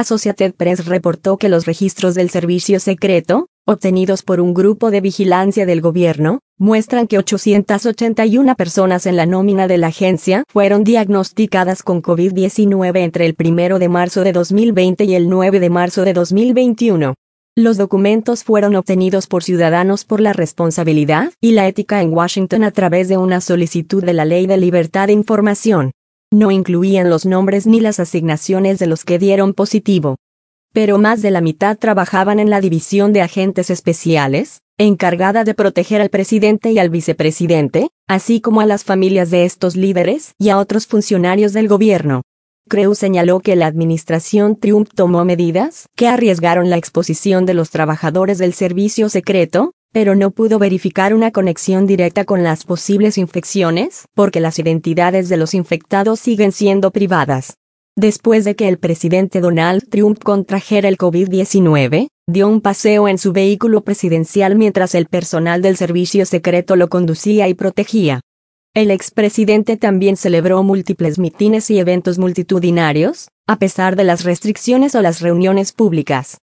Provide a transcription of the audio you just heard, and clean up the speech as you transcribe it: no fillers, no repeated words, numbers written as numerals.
Associated Press reportó que los registros del servicio secreto, obtenidos por un grupo de vigilancia del gobierno, muestran que 881 personas en la nómina de la agencia fueron diagnosticadas con COVID-19 entre el 1 de marzo de 2020 y el 9 de marzo de 2021. Los documentos fueron obtenidos por Ciudadanos por la Responsabilidad y la Ética en Washington a través de una solicitud de la Ley de Libertad de Información. No incluían los nombres ni las asignaciones de los que dieron positivo. Pero más de la mitad trabajaban en la División de Agentes Especiales, encargada de proteger al presidente y al vicepresidente, así como a las familias de estos líderes y a otros funcionarios del gobierno. Crews señaló que la administración Trump tomó medidas que arriesgaron la exposición de los trabajadores del servicio secreto, pero no pudo verificar una conexión directa con las posibles infecciones, porque las identidades de los infectados siguen siendo privadas. Después de que el presidente Donald Trump contrajera el COVID-19, dio un paseo en su vehículo presidencial mientras el personal del servicio secreto lo conducía y protegía. El expresidente también celebró múltiples mítines y eventos multitudinarios, a pesar de las restricciones o las reuniones públicas.